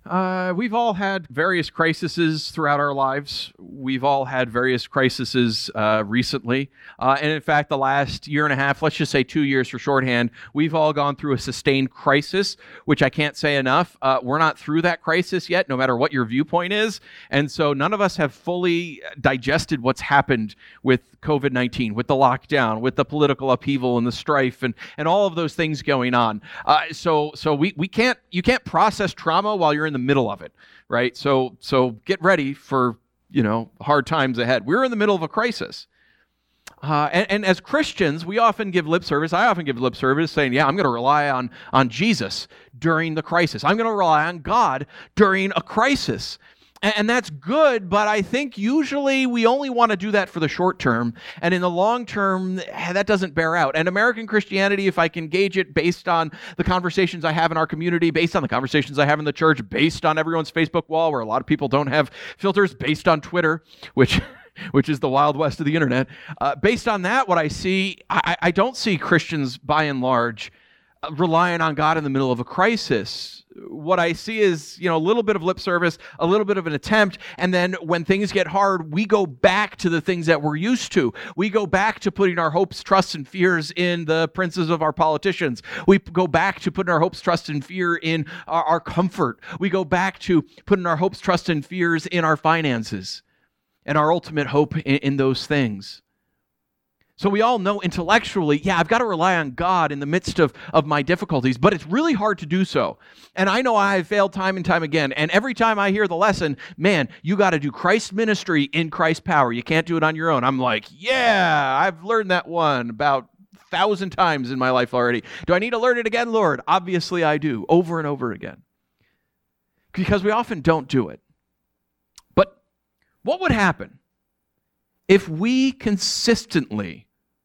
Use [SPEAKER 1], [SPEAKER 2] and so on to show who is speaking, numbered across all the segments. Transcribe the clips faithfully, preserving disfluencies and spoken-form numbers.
[SPEAKER 1] Uh, we've all had various crises throughout our lives. We've all had various crises uh, recently. Uh, and in fact, the last year and a half, let's just say two years for shorthand, we've all gone through a sustained crisis, which I can't say enough. Uh, we're not through that crisis yet, no matter what your viewpoint is. And so none of us have fully digested what's happened with covid nineteen, with the lockdown, with the political upheaval and the strife and, and all of those things going on. Uh, so so we, we can't, you can't process trauma while you're in the middle of it, right? So so get ready for, you know, hard times ahead. We're in the middle of a crisis. Uh, and, and as Christians, we often give lip service. I often give lip service saying, yeah, I'm going to rely on, on Jesus during the crisis. I'm going to rely on God during a crisis. And that's good, but I think usually we only want to do that for the short term. And in the long term, that doesn't bear out. And American Christianity, if I can gauge it based on the conversations I have in our community, based on the conversations I have in the church, based on everyone's Facebook wall, where a lot of people don't have filters, based on Twitter, which which is the Wild West of the internet. Uh, based on that, what I see, I, I don't see Christians, by and large, uh, relying on God in the middle of a crisis. What I see is, you know, a little bit of lip service, a little bit of an attempt, and then when things get hard, we go back to the things that we're used to. We go back to putting our hopes, trusts, and fears in the princes of our politicians. We go back to putting our hopes, trust, and fear in our, our comfort. We go back to putting our hopes, trust, and fears in our finances and our ultimate hope in, in those things. So we all know intellectually, yeah, I've got to rely on God in the midst of, of my difficulties, but it's really hard to do so. And I know I have failed time and time again. And every time I hear the lesson, man, you got to do Christ's ministry in Christ's power. You can't do it on your own. I'm like, yeah, I've learned that one about a thousand times in my life already. Do I need to learn it again, Lord? Obviously I do, over and over again. Because we often don't do it. But what would happen if we consistently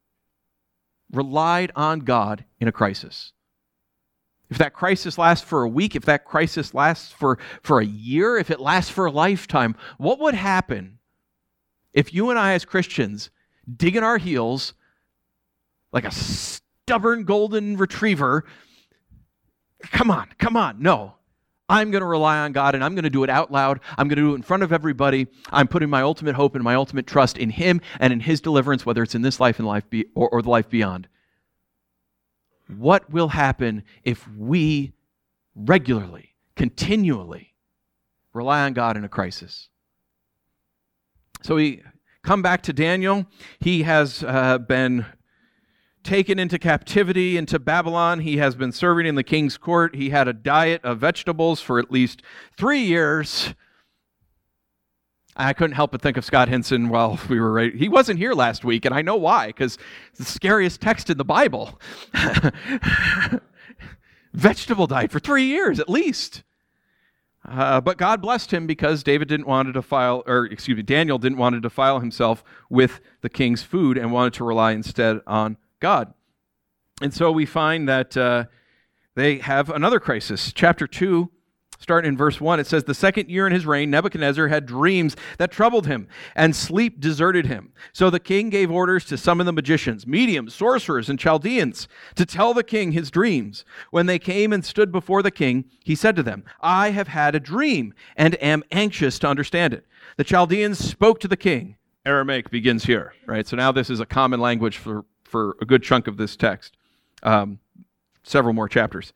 [SPEAKER 1] relied on God in a crisis? If that crisis lasts for a week, if that crisis lasts for, for a year, if it lasts for a lifetime, what would happen if you and I as Christians dig in our heels like a stubborn golden retriever? Come on, come on, no. I'm going to rely on God, and I'm going to do it out loud. I'm going to do it in front of everybody. I'm putting my ultimate hope and my ultimate trust in Him and in His deliverance, whether it's in this life and life be, or, or the life beyond. What will happen if we regularly, continually rely on God in a crisis? So we come back to Daniel. He has uh, been taken into captivity into Babylon. He has been serving in the king's court. He had a diet of vegetables for at least three years. I couldn't help but think of Scott Henson while we were right. He wasn't here last week, and I know why, because it's the scariest text in the Bible. Vegetable diet for three years at least. Uh, but God blessed him because David didn't want to defile, or excuse me, Daniel didn't want to defile himself with the king's food and wanted to rely instead on God. And so we find that uh, they have another crisis. Chapter two, starting in verse one, it says, "The second year in his reign, Nebuchadnezzar had dreams that troubled him, and sleep deserted him. So the king gave orders to summon the magicians, mediums, sorcerers, and Chaldeans to tell the king his dreams. When they came and stood before the king, he said to them, 'I have had a dream, and am anxious to understand it.' The Chaldeans spoke to the king." Aramaic begins here, right? So now this is a common language for for a good chunk of this text, um, several more chapters.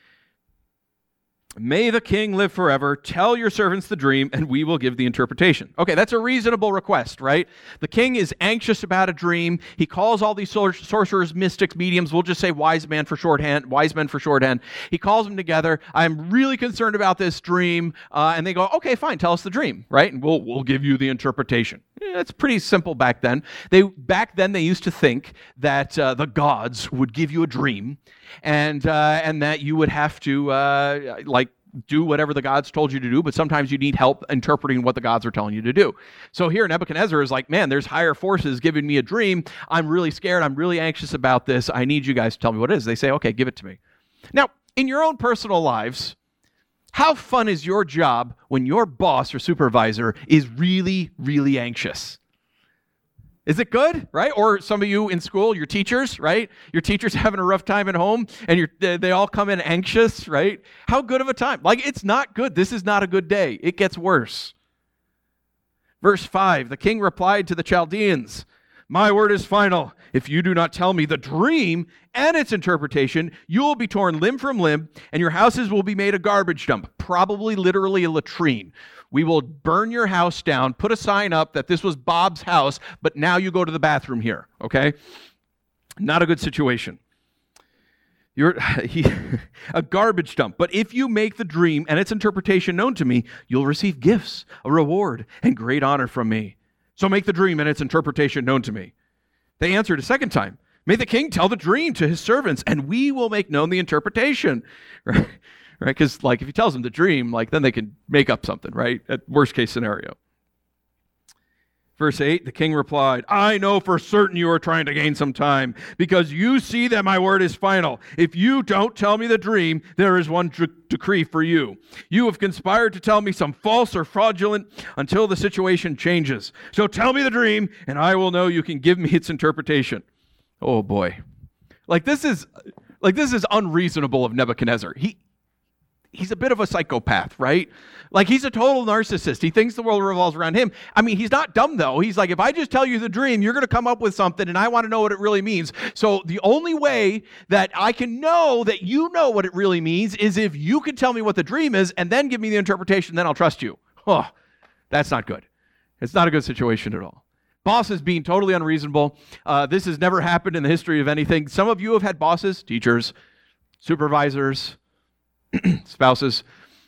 [SPEAKER 1] "May the king live forever. Tell your servants the dream, and we will give the interpretation." Okay, that's a reasonable request, right? The king is anxious about a dream. He calls all these sor- sorcerers, mystics, mediums. We'll just say wise man for shorthand, wise men for shorthand. He calls them together. "I'm really concerned about this dream." Uh, and they go, "Okay, fine, tell us the dream," right? And we'll we'll give you the interpretation. Yeah, it's pretty simple back then. They back then they used to think that uh, the gods would give you a dream, and uh, and that you would have to uh, like. do whatever the gods told you to do, but sometimes you need help interpreting what the gods are telling you to do. So here Nebuchadnezzar is like, man, there's higher forces giving me a dream. I'm really scared. I'm really anxious about this. I need you guys to tell me what it is. They say, okay, give it to me. Now, in your own personal lives, how fun is your job when your boss or supervisor is really, really anxious? Is it good, right? Or some of you in school, your teachers, right? Your teacher's having a rough time at home and you're, they all come in anxious, right? How good of a time? Like, it's not good. This is not a good day. It gets worse. Verse five, the king replied to the Chaldeans, "My word is final. If you do not tell me the dream and its interpretation, you will be torn limb from limb and your houses will be made a garbage dump, probably literally a latrine. We will burn your house down, put a sign up that this was Bob's house, but now you go to the bathroom here," okay? Not a good situation. You're he, a garbage dump. "But if you make the dream and its interpretation known to me, you'll receive gifts, a reward, and great honor from me. So make the dream and its interpretation known to me." They answered a second time, "May the king tell the dream to his servants, and we will make known the interpretation." Right? Right? Because, like, if he tells them the dream, like, then they can make up something, right? At worst case scenario. Verse eight, the king replied, "I know for certain you are trying to gain some time, because you see that my word is final. If you don't tell me the dream, there is one de- decree for you. You have conspired to tell me some false or fraudulent until the situation changes. So tell me the dream, and I will know you can give me its interpretation." Oh boy. Like, this is, like, this is unreasonable of Nebuchadnezzar. He, He's a bit of a psychopath, right? Like, he's a total narcissist. He thinks the world revolves around him. I mean, he's not dumb, though. He's like, if I just tell you the dream, you're going to come up with something, and I want to know what it really means. So the only way that I can know that you know what it really means is if you can tell me what the dream is and then give me the interpretation, then I'll trust you. Oh, that's not good. It's not a good situation at all. Bosses being totally unreasonable. Uh, this has never happened in the history of anything. Some of you have had bosses, teachers, supervisors, spouses.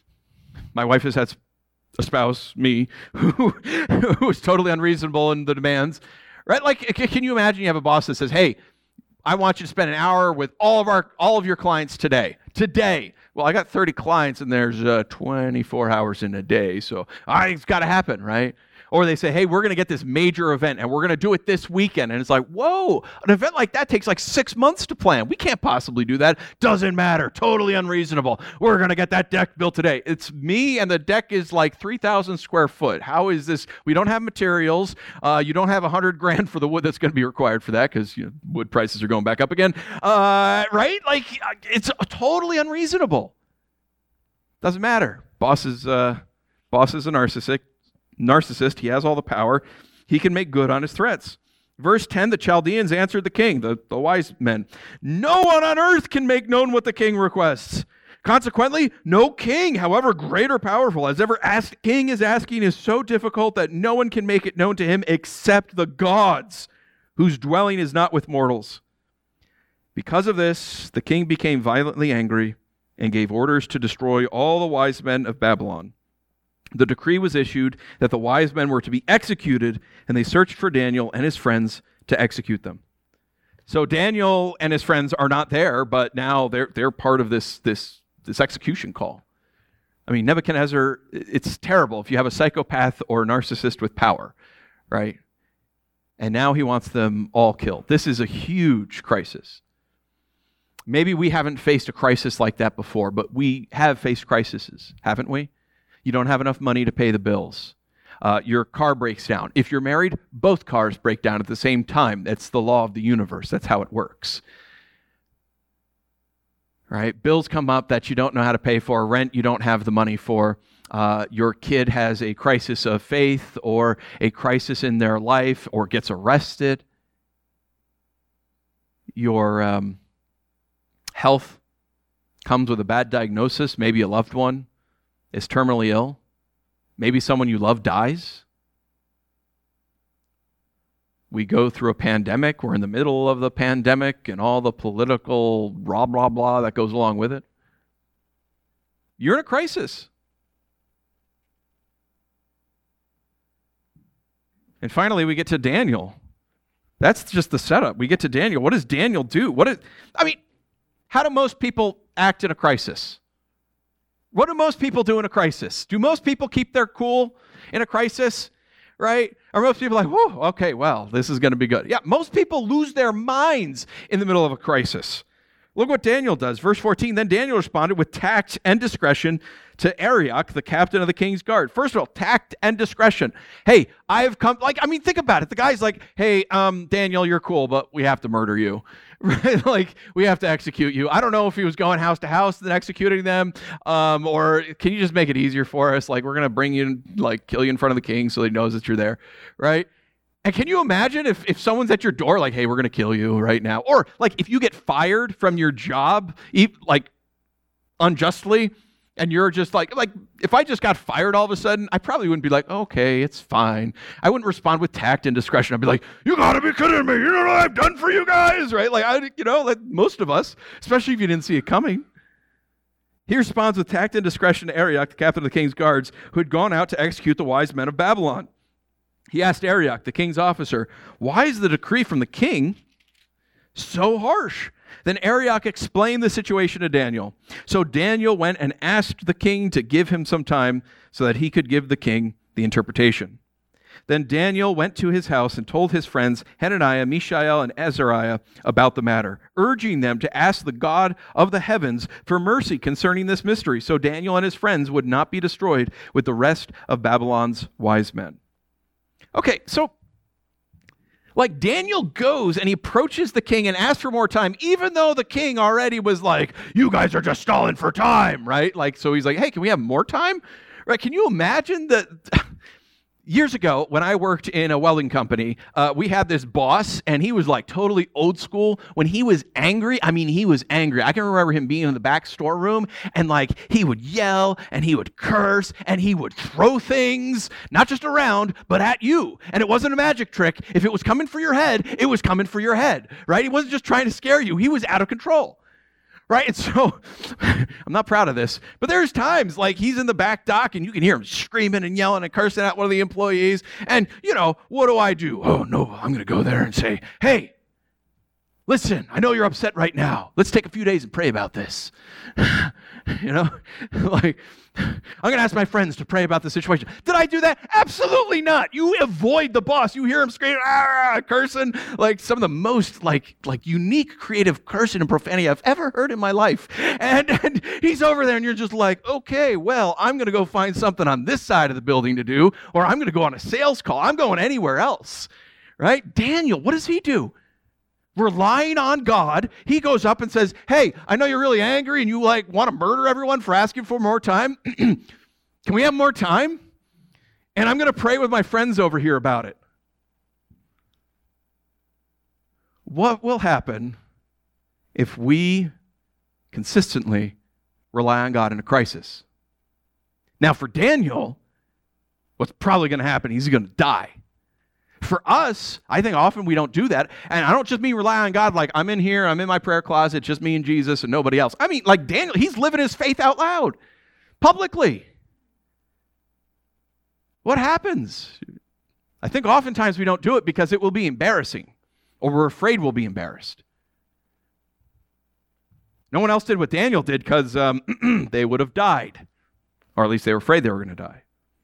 [SPEAKER 1] My wife has had a spouse, me, who, who was totally unreasonable in the demands, right? Like, can you imagine you have a boss that says, "Hey, I want you to spend an hour with all of our all of your clients today. Today." Well, I got thirty clients and there's uh, twenty-four hours in a day, so ah, it's got to happen, right? Or they say, "Hey, we're going to get this major event and we're going to do it this weekend." And it's like, whoa, an event like that takes like six months to plan. We can't possibly do that. Doesn't matter. Totally unreasonable. We're going to get that deck built today. It's me, and the deck is like three thousand square foot. How is this? We don't have materials. Uh, you don't have one hundred grand for the wood that's going to be required for that because, you know, wood prices are going back up again. Uh, right? Like, it's totally unreasonable. Doesn't matter. Boss is, uh, boss is a narcissist. Narcissist, he has all the power. He can make good on his threats. Verse ten, the Chaldeans answered the king, the, the wise men, "No one on earth can make known what the king requests. Consequently, no king, however great or powerful, has ever asked. The king is asking is so difficult that no one can make it known to him except the gods, whose dwelling is not with mortals." Because of this, the king became violently angry and gave orders to destroy all the wise men of Babylon. The decree was issued that the wise men were to be executed, and they searched for Daniel and his friends to execute them. So Daniel and his friends are not there, but now they're they're part of this this this execution call. I mean, Nebuchadnezzar, it's terrible if you have a psychopath or a narcissist with power, right? And now he wants them all killed. This is a huge crisis. Maybe we haven't faced a crisis like that before, but we have faced crises, haven't we? You don't have enough money to pay the bills. Uh, your car breaks down. If you're married, both cars break down at the same time. That's the law of the universe. That's how it works. Right? Bills come up that you don't know how to pay for. Rent you don't have the money for. Uh, your kid has a crisis of faith or a crisis in their life or gets arrested. Your um, health comes with a bad diagnosis. Maybe a loved one is terminally ill. Maybe someone you love dies. We go through a pandemic. We're in the middle of the pandemic and all the political blah, blah, blah that goes along with it. You're in a crisis. And finally, we get to Daniel. That's just the setup. We get to Daniel. What does Daniel do? What is, I mean, how do most people act in a crisis? What do most people do in a crisis? Do most people keep their cool in a crisis, right? Are most people like, whoa, okay, well, this is going to be good. Yeah, most people lose their minds in the middle of a crisis. Look what Daniel does. Verse fourteen, then Daniel responded with tact and discretion to Arioch, the captain of the king's guard. First of all, tact and discretion. Hey, I have come, like, I mean, think about it. The guy's like, hey, um, Daniel, you're cool, but we have to murder you. Right? Like, we have to execute you. I don't know if he was going house to house and executing them, um, or can you just make it easier for us? Like, we're going to bring you, like, kill you in front of the king so he knows that you're there, right? And can you imagine if, if someone's at your door like, hey, we're going to kill you right now? Or like if you get fired from your job, like unjustly, and you're just like, like if I just got fired all of a sudden, I probably wouldn't be like, okay, it's fine. I wouldn't respond with tact and discretion. I'd be like, you got to be kidding me. You know what I've done for you guys, right? Like, I, you know, like most of us, especially if you didn't see it coming. He responds with tact and discretion to Arioch, the captain of the king's guards, who had gone out to execute the wise men of Babylon. He asked Arioch, the king's officer, why is the decree from the king so harsh? Then Arioch explained the situation to Daniel. So Daniel went and asked the king to give him some time so that he could give the king the interpretation. Then Daniel went to his house and told his friends Hananiah, Mishael, and Azariah about the matter, urging them to ask the God of the heavens for mercy concerning this mystery, so Daniel and his friends would not be destroyed with the rest of Babylon's wise men. Okay, so like Daniel goes and he approaches the king and asks for more time, even though the king already was like, you guys are just stalling for time, right? Like, so he's like, hey, can we have more time? Right? Can you imagine that? Years ago, when I worked in a welding company, uh, we had this boss, and he was like totally old school. When he was angry, I mean, he was angry. I can remember him being in the back storeroom, and like he would yell, and he would curse, and he would throw things, not just around, but at you. And it wasn't a magic trick. If it was coming for your head, it was coming for your head, right? He wasn't just trying to scare you. He was out of control. Right? And so, I'm not proud of this, but there's times like he's in the back dock and you can hear him screaming and yelling and cursing at one of the employees. And, you know, what do I do? Oh, no, I'm going to go there and say, hey, listen, I know you're upset right now. Let's take a few days and pray about this. You know, like, I'm going to ask my friends to pray about the situation. Did I do that? Absolutely not. You avoid the boss. You hear him screaming, ah, cursing, like some of the most like like unique creative cursing and profanity I've ever heard in my life. And, and he's over there and you're just like, okay, well, I'm going to go find something on this side of the building to do, or I'm going to go on a sales call. I'm going anywhere else, right? Daniel, what does he do? Relying on God, he goes up and says, hey, I know you're really angry and you like want to murder everyone for asking for more time. Can we have more time? And I'm going to pray with my friends over here about it. What will happen if we consistently rely on God in a crisis? Now, for Daniel, what's probably going to happen, he's going to die. For us, I think often we don't do that. And I don't just mean rely on God like I'm in here, I'm in my prayer closet, just me and Jesus and nobody else. I mean, like Daniel, he's living his faith out loud, publicly. What happens? I think oftentimes we don't do it because it will be embarrassing, or we're afraid we'll be embarrassed. No one else did what Daniel did because um, they would have died, or at least they were afraid they were going to die.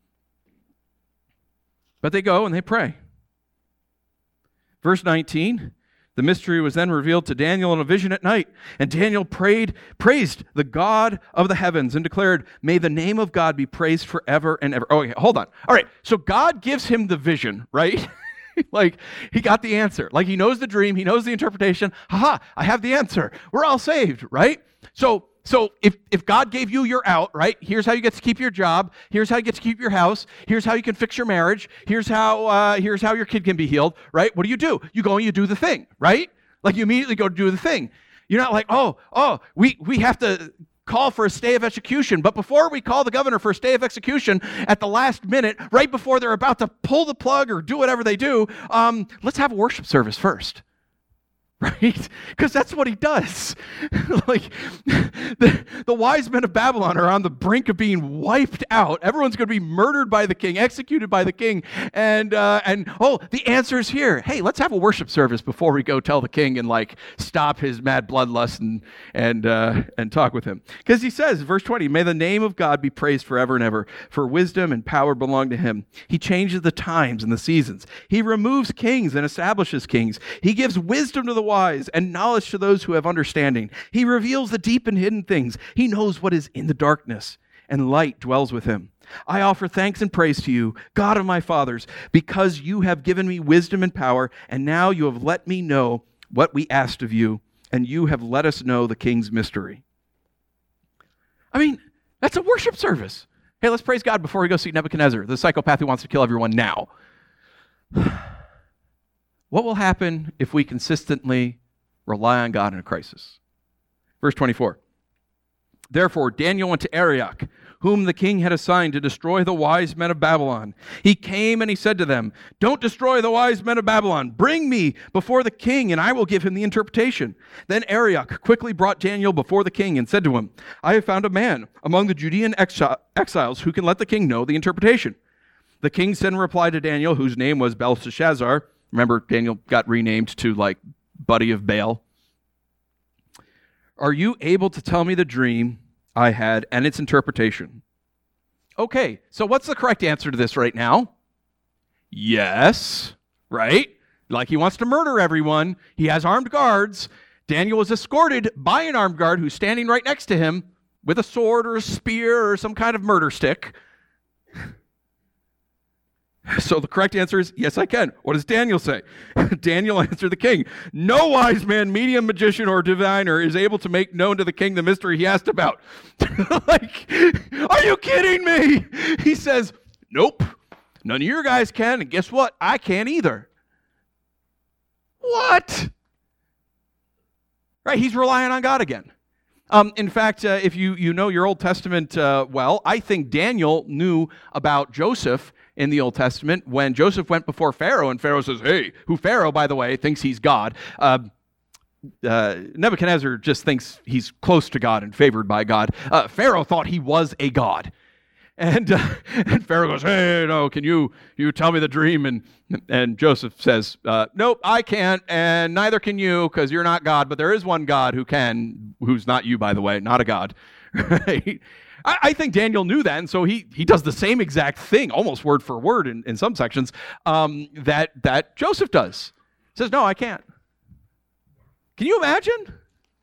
[SPEAKER 1] But they go and they pray. Verse nineteen, the mystery was then revealed to Daniel in a vision at night, and Daniel prayed, praised the God of the heavens and declared, may the name of God be praised forever and ever. Oh, okay, hold on. All right, so God gives him the vision, right? Like, he got the answer. Like, he knows the dream, he knows the interpretation. Ha-ha, I have the answer. We're all saved, right? So, So if, if God gave you your out, right, here's how you get to keep your job, here's how you get to keep your house, here's how you can fix your marriage, here's how uh, here's how your kid can be healed, right? What do you do? You go and you do the thing, right? Like you immediately go do the thing. You're not like, oh, oh, we, we have to call for a stay of execution. But before we call the governor for a stay of execution at the last minute, right before they're about to pull the plug or do whatever they do, um, let's have a worship service first. Right? Because that's what he does. Like, the, the wise men of Babylon are on the brink of being wiped out. Everyone's going to be murdered by the king, executed by the king. And, uh, and oh, the answer's here. Hey, let's have a worship service before we go tell the king and, like, stop his mad bloodlust and, and, uh, and talk with him. Because he says, verse twenty, may the name of God be praised forever and ever, for wisdom and power belong to him. He changes the times and the seasons. He removes kings and establishes kings. He gives wisdom to the wise and knowledge to those who have understanding. He reveals the deep and hidden things. He knows what is in the darkness, and light dwells with him. I offer thanks and praise to you, God of my fathers, because you have given me wisdom and power, and now you have let me know what we asked of you, and you have let us know the king's mystery. I mean, that's a worship service. Hey, let's praise God before we go see Nebuchadnezzar, the psychopath who wants to kill everyone now. What will happen if we consistently rely on God in a crisis? Verse twenty-four. Therefore, Daniel went to Arioch, whom the king had assigned to destroy the wise men of Babylon. He came and he said to them, don't destroy the wise men of Babylon. Bring me before the king, and I will give him the interpretation. Then Arioch quickly brought Daniel before the king and said to him, I have found a man among the Judean exi- exiles who can let the king know the interpretation. The king sent a reply to Daniel, whose name was Belteshazzar. Remember, Daniel got renamed to, like, buddy of Baal. Are you able to tell me the dream I had and its interpretation? Okay, so what's the correct answer to this right now? Yes, right? Like he wants to murder everyone. He has armed guards. Daniel was escorted by an armed guard who's standing right next to him with a sword or a spear or some kind of murder stick. So the correct answer is, yes, I can. What does Daniel say? Daniel answered the king, no wise man, medium, magician, or diviner is able to make known to the king the mystery he asked about. Like, are you kidding me? He says, nope, none of your guys can, and guess what? I can't either. What? Right, he's relying on God again. Um, in fact, uh, if you, you know your Old Testament uh, well, I think Daniel knew about Joseph in the Old Testament when Joseph went before Pharaoh, and Pharaoh says, hey, who Pharaoh, by the way, thinks he's God. Uh, uh, Nebuchadnezzar just thinks he's close to God and favored by God. Uh, Pharaoh thought he was a god. And, uh, and Pharaoh goes, hey, no, can you you tell me the dream? And and Joseph says, uh, nope, I can't, and neither can you, because you're not God, but there is one God who can, who's not you, by the way, not a God. Right? I, I think Daniel knew that, and so he he does the same exact thing, almost word for word in, in some sections, um, that, that Joseph does. He says, no, I can't. Can you imagine?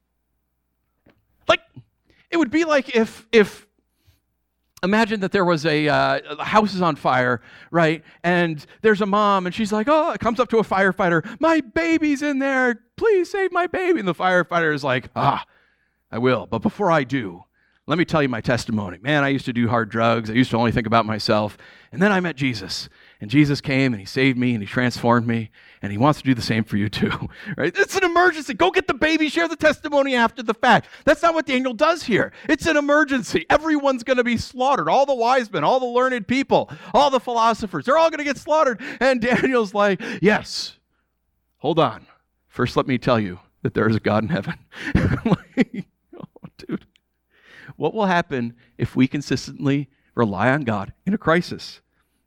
[SPEAKER 1] Like, it would be like if if imagine that there was a, uh, a house is on fire, right? And there's a mom, and she's like, oh, it comes up to a firefighter, my baby's in there, please save my baby. And the firefighter is like, ah, I will, but before I do, let me tell you my testimony. Man, I used to do hard drugs. I used to only think about myself. And then I met Jesus. And Jesus came and he saved me and he transformed me. And he wants to do the same for you too. Right? It's an emergency. Go get the baby, share the testimony after the fact. That's not what Daniel does here. It's an emergency. Everyone's going to be slaughtered. All the wise men, all the learned people, all the philosophers, they're all going to get slaughtered. And Daniel's like, yes, hold on. First, let me tell you that there is a God in heaven. Like, oh, dude. What will happen if we consistently rely on God in a crisis?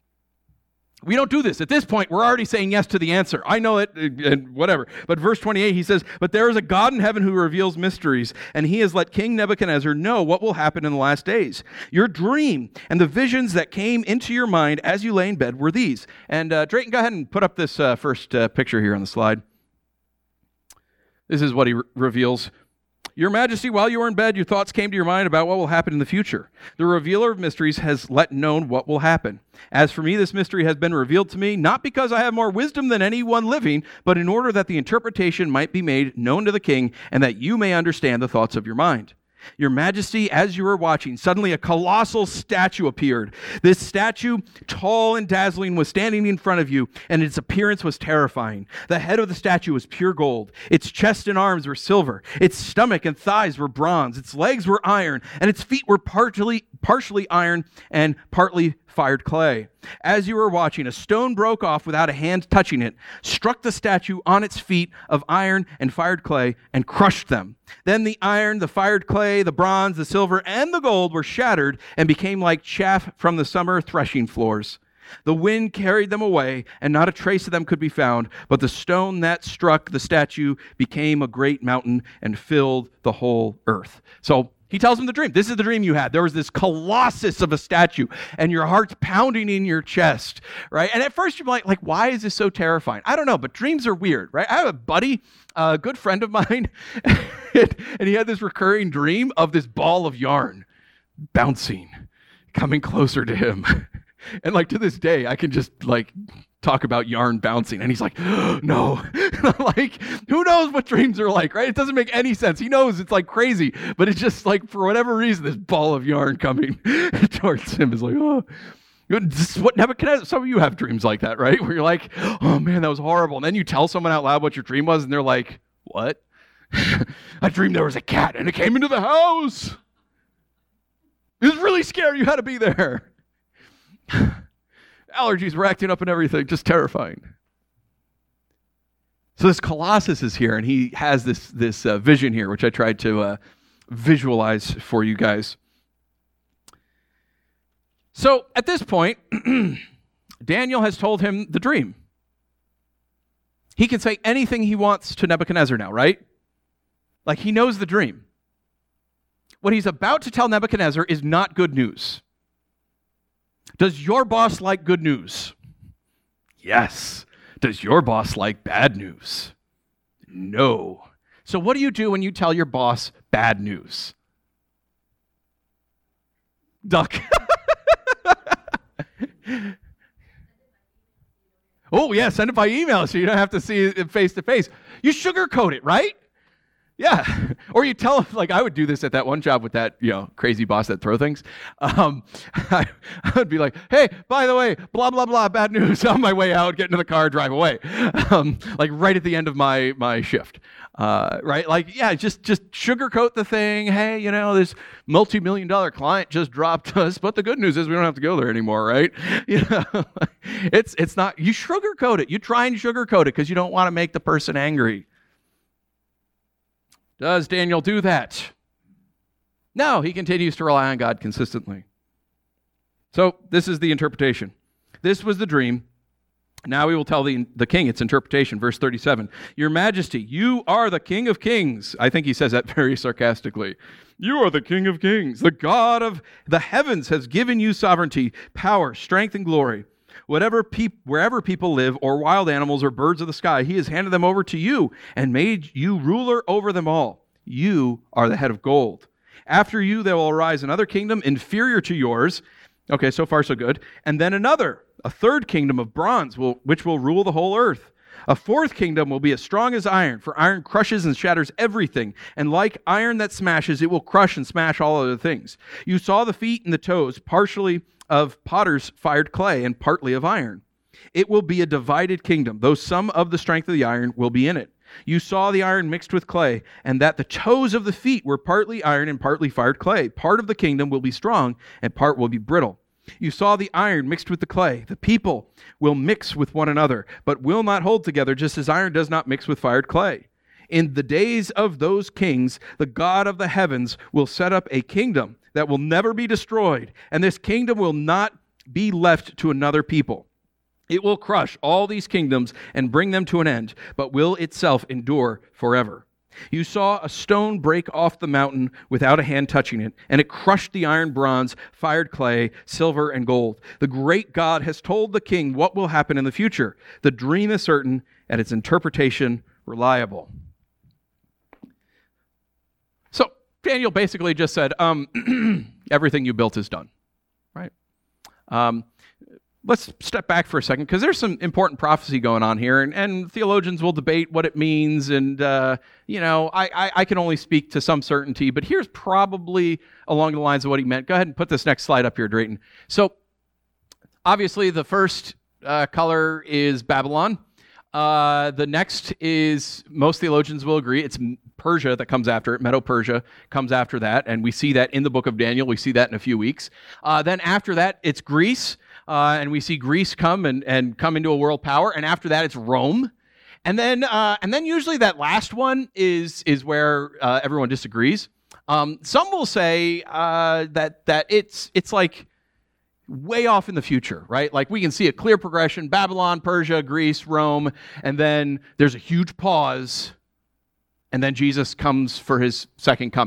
[SPEAKER 1] We don't do this. At this point, we're already saying yes to the answer. I know it, and whatever. But verse twenty-eight, he says, but there is a God in heaven who reveals mysteries, and he has let King Nebuchadnezzar know what will happen in the last days. Your dream and the visions that came into your mind as you lay in bed were these. And uh, Drayton, go ahead and put up this uh, first uh, picture here on the slide. This is what he re- reveals. Your Majesty, while you were in bed, your thoughts came to your mind about what will happen in the future. The revealer of mysteries has let known what will happen. As for me, this mystery has been revealed to me, not because I have more wisdom than anyone living, but in order that the interpretation might be made known to the king, and that you may understand the thoughts of your mind. Your Majesty, as you were watching, suddenly a colossal statue appeared. This statue, tall and dazzling, was standing in front of you, and its appearance was terrifying. The head of the statue was pure gold. Its chest and arms were silver. Its stomach and thighs were bronze. Its legs were iron, and its feet were partially, partially iron and partly fired clay. As you were watching, a stone broke off without a hand touching it, struck the statue on its feet of iron and fired clay, and crushed them. Then the iron, the fired clay, the bronze, the silver, and the gold were shattered and became like chaff from the summer threshing floors. The wind carried them away, and not a trace of them could be found, but the stone that struck the statue became a great mountain and filled the whole earth. So He tells him the dream. This is the dream you had. There was this colossus of a statue, and your heart's pounding in your chest, right? And at first you're like, like, why is this so terrifying? I don't know, but dreams are weird, right? I have a buddy, a good friend of mine, and, and he had this recurring dream of this ball of yarn bouncing, coming closer to him. And like to this day, I can just like talk about yarn bouncing, and he's like, oh, no. Like, who knows what dreams are like, right? It doesn't make any sense. He knows it's like crazy, but it's just like, for whatever reason, this ball of yarn coming towards him is like, oh. This is what Nebuchadnezzar, some of you have dreams like that, right? Where you're like, oh man, that was horrible. And then you tell someone out loud what your dream was, and they're like, what? I dreamed there was a cat, and it came into the house. It was really scary. You had to be there. Allergies were acting up and everything, just terrifying. So this Colossus is here, and he has this, this uh, vision here, which I tried to uh, visualize for you guys. So at this point, Daniel has told him the dream. He can say anything he wants to Nebuchadnezzar now, right? Like, he knows the dream. What he's about to tell Nebuchadnezzar is not good news. Does your boss like good news? Yes. Does your boss like bad news? No. So what do you do when you tell your boss bad news? Duck. Oh, yeah, send it by email so you don't have to see it face to face. You sugarcoat it, right? Yeah. Or you tell them, like I would do this at that one job with that, you know, crazy boss that throw things. Um, I, I would be like, hey, by the way, blah, blah, blah, bad news, on my way out, get into the car, drive away. Um, like right at the end of my my shift. Uh, right? Like, yeah, just, just sugarcoat the thing. Hey, you know, this multi-million dollar client just dropped us, but the good news is we don't have to go there anymore, right? You know, it's, it's not, you sugarcoat it. You try and sugarcoat it because you don't want to make the person angry. Does Daniel do that? No, he continues to rely on God consistently. So this is the interpretation. This was the dream. Now we will tell the, the king its interpretation. Verse thirty-seven. Your Majesty, you are the King of Kings. I think he says that very sarcastically. You are the King of Kings. The God of the heavens has given you sovereignty, power, strength, and glory. Whatever peop- wherever people live, or wild animals, or birds of the sky, he has handed them over to you and made you ruler over them all. You are the head of gold. After you, there will arise another kingdom inferior to yours. Okay, so far so good. And then another, a third kingdom of bronze, will, which will rule the whole earth. A fourth kingdom will be as strong as iron, for iron crushes and shatters everything. And like iron that smashes, it will crush and smash all other things. You saw the feet and the toes, partially of potter's fired clay and partly of iron. It will be a divided kingdom, though some of the strength of the iron will be in it. You saw the iron mixed with clay, and that the toes of the feet were partly iron and partly fired clay. Part of the kingdom will be strong, and part will be brittle. You saw the iron mixed with the clay. The people will mix with one another, but will not hold together, just as iron does not mix with fired clay. In the days of those kings, the God of the heavens will set up a kingdom that will never be destroyed, and this kingdom will not be left to another people. It will crush all these kingdoms and bring them to an end, but will itself endure forever. You saw a stone break off the mountain without a hand touching it, and it crushed the iron, bronze, fired clay, silver, and gold. The great God has told the king what will happen in the future. The dream is certain, and its interpretation reliable. So Daniel basically just said, um, everything you built is done, right? Um, let's step back for a second, because there's some important prophecy going on here, and, and theologians will debate what it means, and, uh, you know, I, I, I can only speak to some certainty, but here's probably along the lines of what he meant. Go ahead and put this next slide up here, Drayton. So, obviously, the first uh, color is Babylon. Uh, the next is, most theologians will agree, it's Persia that comes after it. Medo-Persia comes after that, and we see that in the book of Daniel. We see that in a few weeks. Uh, then after that, it's Greece. Uh, and we see Greece come and, and come into a world power, and after that it's Rome, and then uh, and then usually that last one is is where uh, everyone disagrees. Um, some will say uh, that that it's it's like way off in the future, right? Like we can see a clear progression: Babylon, Persia, Greece, Rome, and then there's a huge pause, and then Jesus comes for his second coming.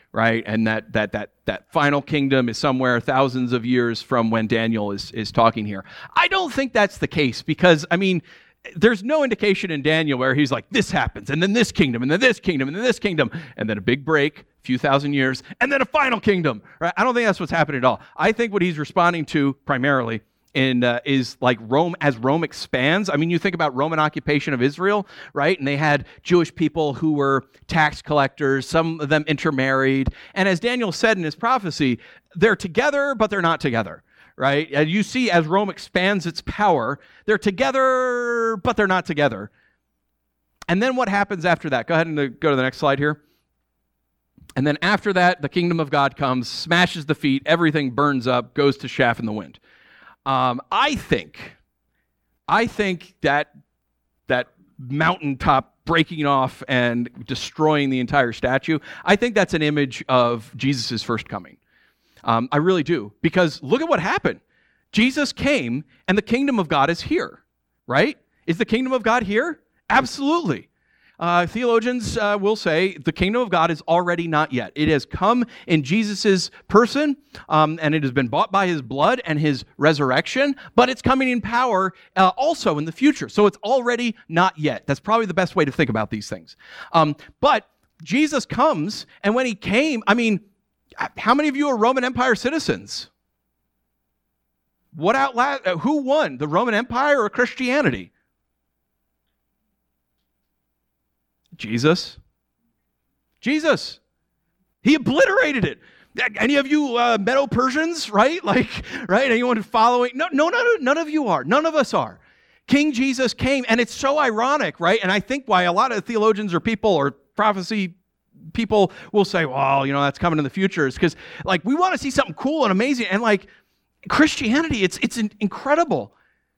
[SPEAKER 1] right? And that that that that final kingdom is somewhere thousands of years from when Daniel is is talking here. I don't think that's the case because, I mean, there's no indication in Daniel where he's like, this happens, and then this kingdom, and then this kingdom, and then this kingdom, and then a big break, a few thousand years, and then a final kingdom, right? I don't think that's what's happening at all. I think what he's responding to primarily in uh, is like Rome, as Rome expands. I mean, you think about Roman occupation of Israel, right? And they had Jewish people who were tax collectors, some of them intermarried. And as Daniel said in his prophecy, they're together, but they're not together. Right? And you see as Rome expands its power, they're together, but they're not together. And then what happens after that? Go ahead and uh, go to the next slide here. And then after that, the kingdom of God comes, smashes the feet, everything burns up, goes to chaff in the wind. Um, I think, I think that that mountaintop breaking off and destroying the entire statue, I think that's an image of Jesus' first coming. Um, I really do, because look at what happened. Jesus came, and the kingdom of God is here, right? Is the kingdom of God here? Absolutely. Uh, theologians uh, will say the kingdom of God is already not yet. It has come in Jesus' person, um, and it has been bought by his blood and his resurrection, but it's coming in power uh, also in the future. So it's already not yet. That's probably the best way to think about these things. Um, but Jesus comes, and when he came, I mean, how many of you are Roman Empire citizens? What outla- who won, the Roman Empire or Christianity? Jesus. Jesus. He obliterated it. Any of you uh, Medo-Persians, right? Like, right? Anyone following? No, no, no, none of you are. None of us are. King Jesus came, and it's so ironic, right? And I think why a lot of theologians or people or prophecy people will say, well, you know, that's coming in the future, is because, like, we want to see something cool and amazing. And, like, Christianity, it's it's incredible.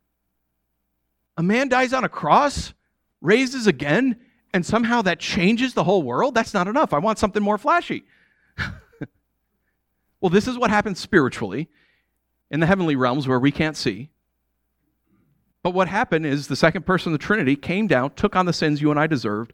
[SPEAKER 1] A man dies on a cross, raises again, and somehow that changes the whole world? That's not enough. I want something more flashy. Well, this is what happens spiritually in the heavenly realms where we can't see. But what happened is the second person of the Trinity came down, took on the sins you and I deserved,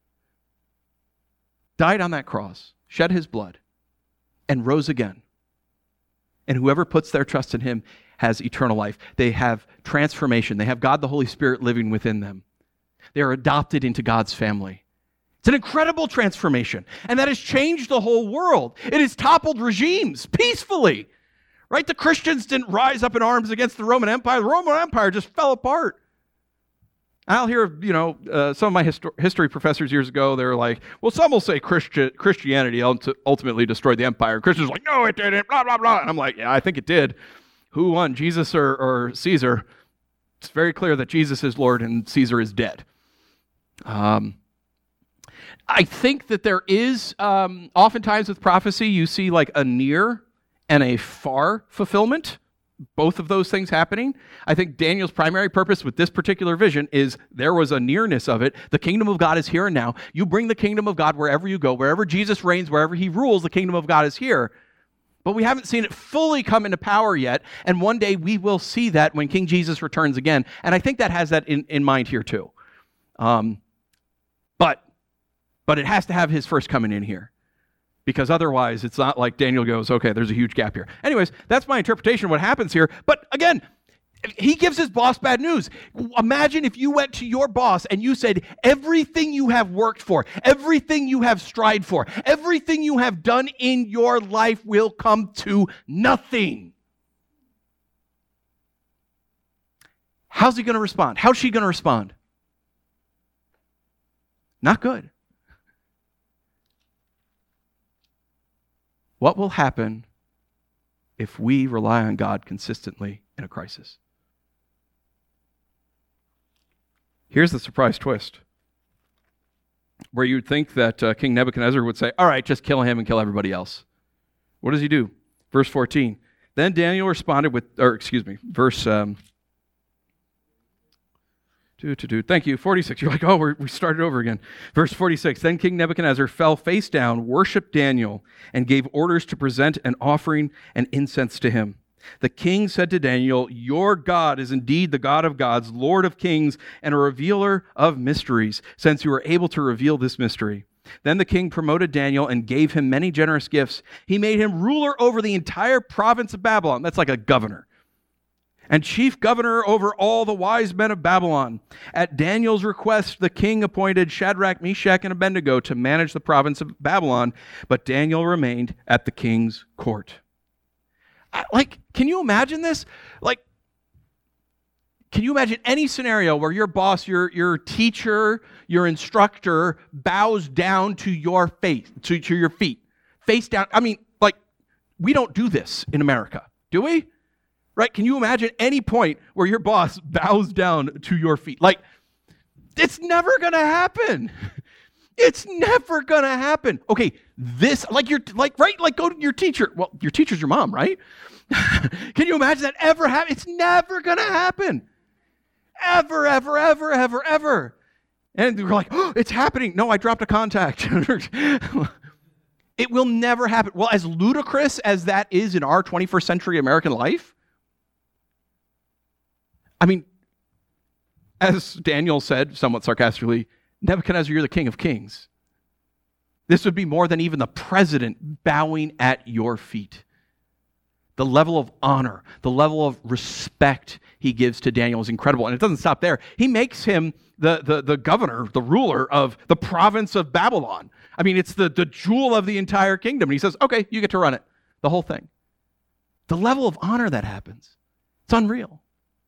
[SPEAKER 1] died on that cross, shed his blood, and rose again. And whoever puts their trust in him has eternal life. They have transformation. They have God the Holy Spirit living within them. They are adopted into God's family. It's an incredible transformation. And that has changed the whole world. It has toppled regimes peacefully. Right? The Christians didn't rise up in arms against the Roman Empire. The Roman Empire just fell apart. I'll hear, you know, uh, some of my histo- history professors years ago, they were like, well, some will say Christi- Christianity ultimately destroyed the empire. Christians are like, no, it didn't, blah, blah, blah. And I'm like, yeah, I think it did. Who won, Jesus or, or Caesar? It's very clear that Jesus is Lord and Caesar is dead. Um, I think that there is, um, oftentimes with prophecy, you see like a near and a far fulfillment. Both of those things happening. I think Daniel's primary purpose with this particular vision is there was a nearness of it. The kingdom of God is here and now. You bring the kingdom of God wherever you go. Wherever Jesus reigns, wherever he rules, the kingdom of God is here. But we haven't seen it fully come into power yet. And one day we will see that when King Jesus returns again. And I think that has that in, in mind here too. Um, but, but it has to have his first coming in here. Because otherwise, it's not like Daniel goes, okay, there's a huge gap here. Anyways, that's my interpretation of what happens here. But again, he gives his boss bad news. Imagine if you went to your boss and you said, everything you have worked for, everything you have strived for, everything you have done in your life will come to nothing. How's he going to respond? How's she going to respond? Not good. What will happen if we rely on God consistently in a crisis? Here's the surprise twist, where you'd think that uh, King Nebuchadnezzar would say, all right, just kill him and kill everybody else. What does he do? Verse fourteen. Then Daniel responded with, or excuse me, verse um, Do, to do. Thank you. forty-six. You're like, oh, we're, we started over again. Verse forty-six. Then King Nebuchadnezzar fell face down, worshipped Daniel, and gave orders to present an offering and incense to him. The king said to Daniel, your God is indeed the God of gods, Lord of kings, and a revealer of mysteries, since you are able to reveal this mystery. Then the king promoted Daniel and gave him many generous gifts. He made him ruler over the entire province of Babylon. That's like a governor. And chief governor over all the wise men of Babylon. At Daniel's request, the king appointed Shadrach, Meshach, and Abednego to manage the province of Babylon, but Daniel remained at the king's court. I, like, can you imagine this? Like, can you imagine any scenario where your boss, your, your teacher, your instructor bows down to your face, to, to your feet, face down? I mean, like, we don't do this in America, do we? Right? Can you imagine any point where your boss bows down to your feet? Like, it's never going to happen. It's never going to happen. Okay, this, like, you're, like, right? Like, go to your teacher. Well, your teacher's your mom, right? Can you imagine that ever happen? It's never going to happen. Ever, ever, ever, ever, ever. And we're like, oh, it's happening. No, I dropped a contact. It will never happen. Well, as ludicrous as that is in our twenty-first century American life, I mean, as Daniel said, somewhat sarcastically, Nebuchadnezzar, you're the king of kings. This would be more than even the president bowing at your feet. The level of honor, the level of respect he gives to Daniel is incredible. And it doesn't stop there. He makes him the, the, the governor, the ruler of the province of Babylon. I mean, it's the, the jewel of the entire kingdom. And he says, okay, you get to run it, the whole thing. The level of honor that happens, it's unreal.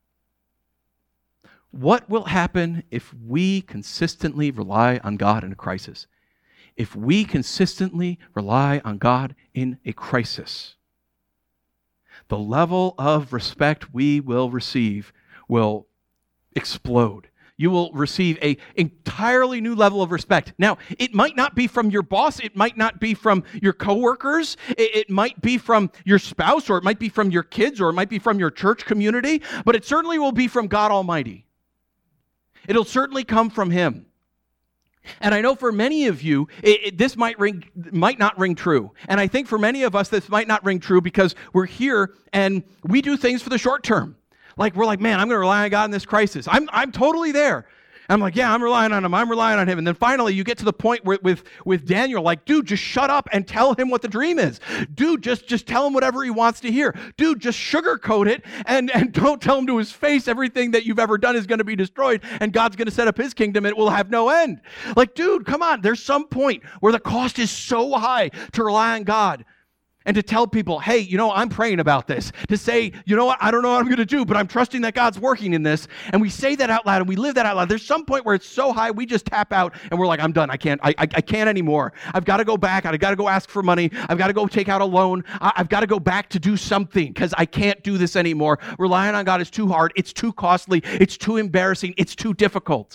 [SPEAKER 1] What will happen if we consistently rely on God in a crisis? If we consistently rely on God in a crisis, the level of respect we will receive will explode. You will receive an entirely new level of respect. Now, it might not be from your boss. It might not be from your coworkers. It, it might be from your spouse, or it might be from your kids, or it might be from your church community, but it certainly will be from God Almighty. It'll certainly come from Him. And I know for many of you, it, it, this might ring, might not ring true. And I think for many of us, this might not ring true because we're here and we do things for the short term. Like, we're like, man, I'm going to rely on God in this crisis. I'm, I'm totally there. I'm like, yeah, I'm relying on Him. I'm relying on Him. And then finally, you get to the point where, with, with Daniel, like, dude, just shut up and tell him what the dream is. Dude, just, just tell him whatever he wants to hear. Dude, just sugarcoat it and, and don't tell him to his face everything that you've ever done is going to be destroyed and God's going to set up His kingdom and it will have no end. Like, dude, come on. There's some point where the cost is so high to rely on God. And to tell people, hey, you know, I'm praying about this. To say, you know what, I don't know what I'm going to do, but I'm trusting that God's working in this. And we say that out loud and we live that out loud. There's some point where it's so high, we just tap out and we're like, I'm done. I can't, I, I, I can't anymore. I've got to go back. I've got to go ask for money. I've got to go take out a loan. I, I've got to go back to do something because I can't do this anymore. Relying on God is too hard. It's too costly. It's too embarrassing. It's too difficult.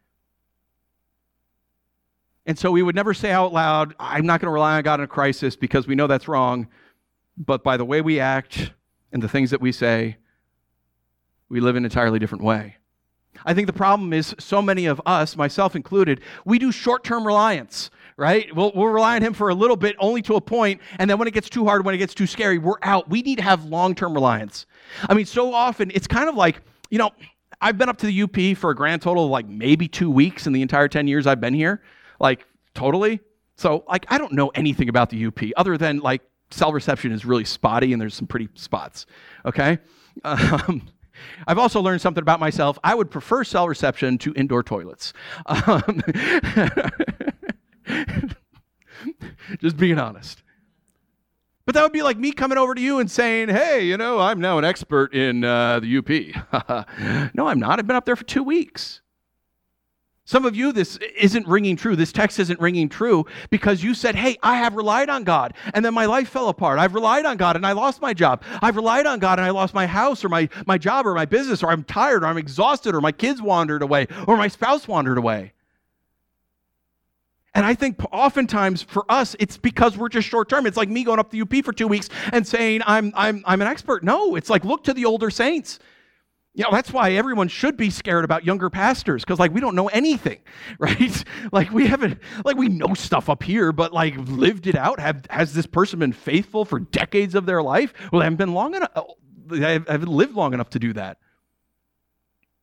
[SPEAKER 1] And so we would never say out loud, I'm not going to rely on God in a crisis because we know that's wrong. But by the way we act and the things that we say, we live an entirely different way. I think the problem is so many of us, myself included, we do short-term reliance, right? We'll, we'll rely on Him for a little bit, only to a point, and then when it gets too hard, when it gets too scary, we're out. We need to have long-term reliance. I mean, so often, it's kind of like, you know, I've been up to the U P for a grand total of like maybe two weeks in the entire ten years I've been here. Like, totally. So, like, I don't know anything about the U P other than, like, cell reception is really spotty and there's some pretty spots, okay? Um, I've also learned something about myself. I would prefer cell reception to indoor toilets. Um, just being honest. But that would be like me coming over to you and saying, hey, you know, I'm now an expert in uh, the U P. No, I'm not. I've been up there for two weeks. Some of you, this isn't ringing true. This text isn't ringing true because you said, hey, I have relied on God, and then my life fell apart. I've relied on God, and I lost my job. I've relied on God, and I lost my house or my, my job or my business, or I'm tired, or I'm exhausted, or my kids wandered away, or my spouse wandered away. And I think oftentimes for us, it's because we're just short-term. It's like me going up to U P for two weeks and saying, I'm, I'm, I'm an expert. No, it's like, look to the older saints. You know, that's why everyone should be scared about younger pastors, because, like, we don't know anything, right? Like, we haven't, like, we know stuff up here, but, like, lived it out. Have, has this person been faithful for decades of their life? Well, they haven't been long enough. They haven't lived long enough to do that.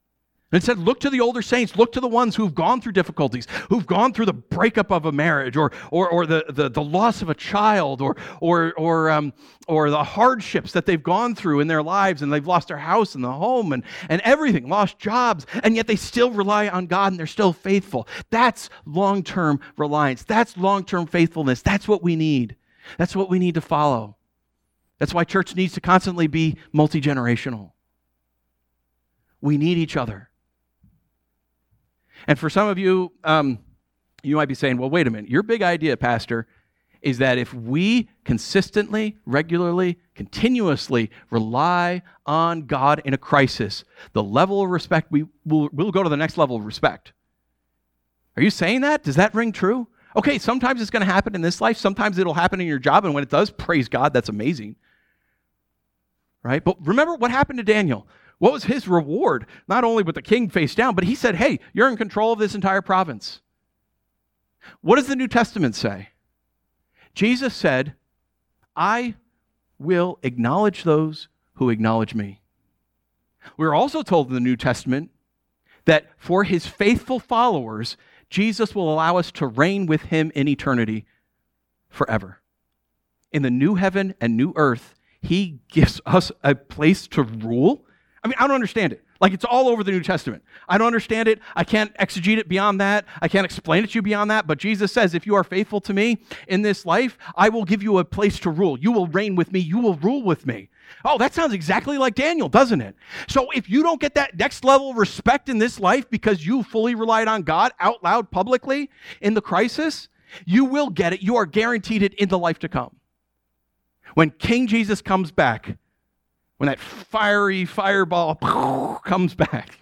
[SPEAKER 1] Instead, look to the older saints. Look to the ones who've gone through difficulties, who've gone through the breakup of a marriage, or or, or the, the, the loss of a child, or or or um, or the hardships that they've gone through in their lives, and they've lost their house and the home and, and everything, lost jobs, and yet they still rely on God and they're still faithful. That's long-term reliance. That's long-term faithfulness. That's what we need. That's what we need to follow. That's why church needs to constantly be multi-generational. We need each other. And for some of you, um, you might be saying, well, wait a minute. Your big idea, Pastor, is that if we consistently, regularly, continuously rely on God in a crisis, the level of respect, we will we'll go to the next level of respect. Are you saying that? Does that ring true? Okay, sometimes it's going to happen in this life. Sometimes it'll happen in your job. And when it does, praise God, that's amazing. Right? But remember what happened to Daniel. What was his reward? Not only with the king face down, but he said, hey, you're in control of this entire province. What does the New Testament say? Jesus said, I will acknowledge those who acknowledge me. We're also told in the New Testament that for his faithful followers, Jesus will allow us to reign with him in eternity forever. In the new heaven and new earth, he gives us a place to rule. I mean, I don't understand it. Like, it's all over the New Testament. I don't understand it. I can't exegete it beyond that. I can't explain it to you beyond that. But Jesus says, if you are faithful to me in this life, I will give you a place to rule. You will reign with me. You will rule with me. Oh, that sounds exactly like Daniel, doesn't it? So if you don't get that next level of respect in this life because you fully relied on God out loud publicly in the crisis, you will get it. You are guaranteed it in the life to come. When King Jesus comes back, when that fiery fireball comes back,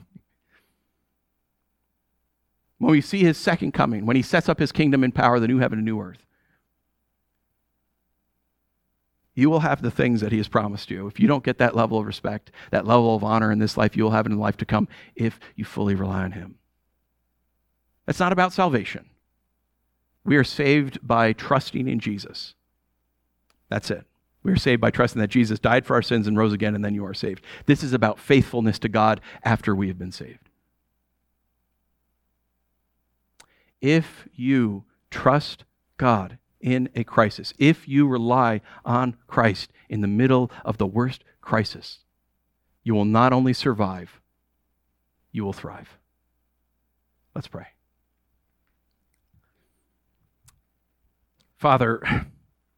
[SPEAKER 1] when we see his second coming, when he sets up his kingdom in power, the new heaven and new earth, you will have the things that he has promised you. If you don't get that level of respect, that level of honor in this life, you will have it in the life to come if you fully rely on him. That's not about salvation. We are saved by trusting in Jesus. That's it. We are saved by trusting that Jesus died for our sins and rose again, and then you are saved. This is about faithfulness to God after we have been saved. If you trust God in a crisis, if you rely on Christ in the middle of the worst crisis, you will not only survive, you will thrive. Let's pray. Father,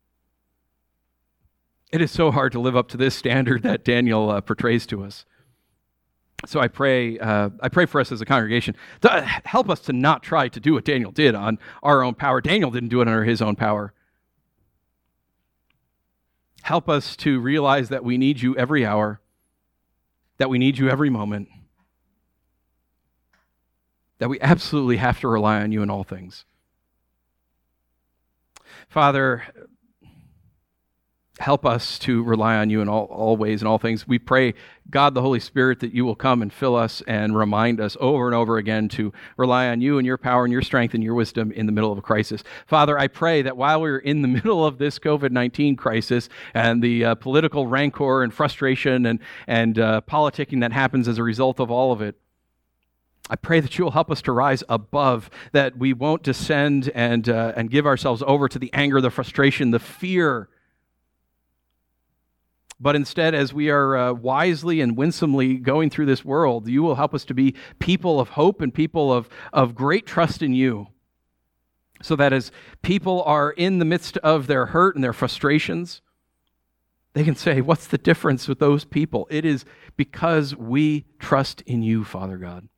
[SPEAKER 1] it is so hard to live up to this standard that Daniel uh, portrays to us. So I pray, uh, I pray for us as a congregation to help us to not try to do what Daniel did on our own power. Daniel didn't do it under his own power. Help us to realize that we need you every hour, that we need you every moment, that we absolutely have to rely on you in all things. Father, help us to rely on you in all, all ways and all things. We pray, God, the Holy Spirit, that you will come and fill us and remind us over and over again to rely on you and your power and your strength and your wisdom in the middle of a crisis. Father, I pray that while we're in the middle of this covid nineteen crisis and the uh, political rancor and frustration and, and uh, politicking that happens as a result of all of it, I pray that you will help us to rise above, that we won't descend and uh, and give ourselves over to the anger, the frustration, the fear. But instead, as we are uh, wisely and winsomely going through this world, you will help us to be people of hope and people of, of great trust in you. So that as people are in the midst of their hurt and their frustrations, they can say, what's the difference with those people? It is because we trust in you, Father God.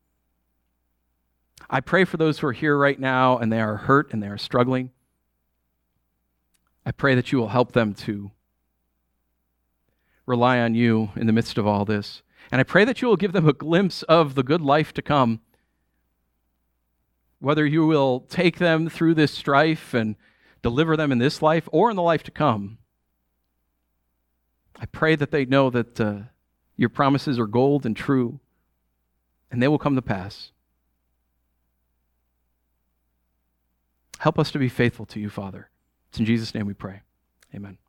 [SPEAKER 1] I pray for those who are here right now and they are hurt and they are struggling. I pray that you will help them to rely on you in the midst of all this. And I pray that you will give them a glimpse of the good life to come. Whether you will take them through this strife and deliver them in this life or in the life to come. I pray that they know that uh, your promises are gold and true, and they will come to pass. Help us to be faithful to you, Father. It's in Jesus' name we pray. Amen.